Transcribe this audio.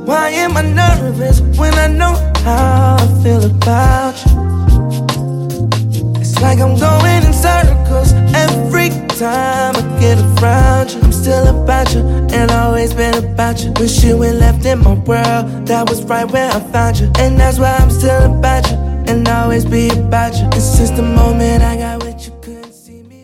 Why am I nervous when I know how I feel about you? It's like I'm going in circles every time I get around you. I'm still about you and always been about you. Wish you had left in my world, that was right where I found you. And that's why I'm still about you and always be about you. It's just the moment I got with